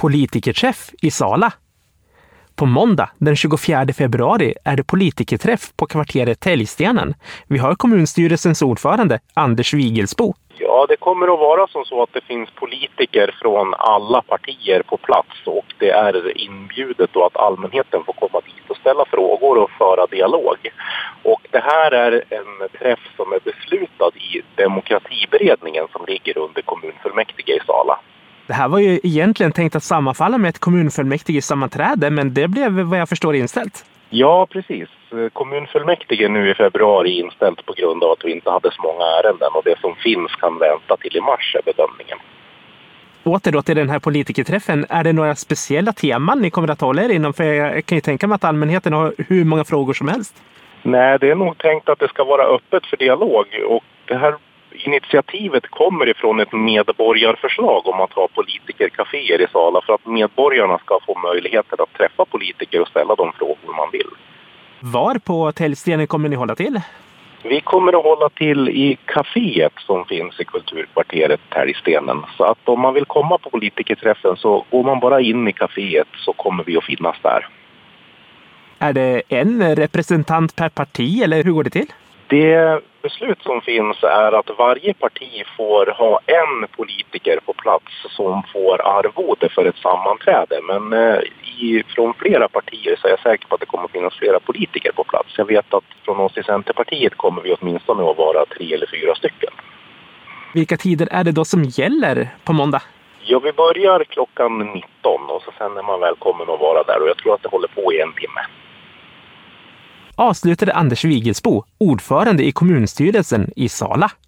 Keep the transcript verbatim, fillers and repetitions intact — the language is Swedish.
politikerträff i Sala. På måndag den tjugofjärde februari är det politikerträff på kvarteret Täljstenen. Vi har kommunstyrelsens ordförande Anders Vigelsbo. Ja, det kommer att vara som så att det finns politiker från alla partier på plats och det är inbjudet då att allmänheten får komma dit och ställa frågor och föra dialog. Och det här är en träff som är beslutad i demokratiberedningen som ligger under kommunfullmäktige i Sala. Det här var ju egentligen tänkt att sammanfalla med ett kommunfullmäktige sammanträde, men det blev vad jag förstår inställt. Ja, precis. Kommunfullmäktige nu i februari är inställt på grund av att vi inte hade så många ärenden och det som finns kan vänta till i mars är bedömningen. Åter då till den här politikerträffen, är det några speciella teman ni kommer att hålla er inom? För jag kan ju tänka mig att allmänheten har hur många frågor som helst. Nej, det är nog tänkt att det ska vara öppet för dialog och det här initiativet kommer ifrån ett medborgarförslag om att ha politikerkaféer i Sala för att medborgarna ska få möjligheter att träffa politiker och ställa de frågor man vill. Var på Täljstenen kommer ni hålla till? Vi kommer att hålla till i kaféet som finns i kulturkvarteret Täljstenen. Så att om man vill komma på politikerträffen så går man bara in i kaféet så kommer vi att finnas där. Är det en representant per parti eller hur går det till? Det beslut som finns är att varje parti får ha en politiker på plats som får arvode för ett sammanträde. Men eh, i, från flera partier så är jag säker på att det kommer att finnas flera politiker på plats. Jag vet att från oss i Centerpartiet kommer vi åtminstone att vara tre eller fyra stycken. Vilka tider är det då som gäller på måndag? Ja, vi börjar klockan nitton och så sen är man välkommen att vara där och jag tror att det håller på i en timme. Avslutade Anders Vigelsbo, ordförande i kommunstyrelsen i Sala.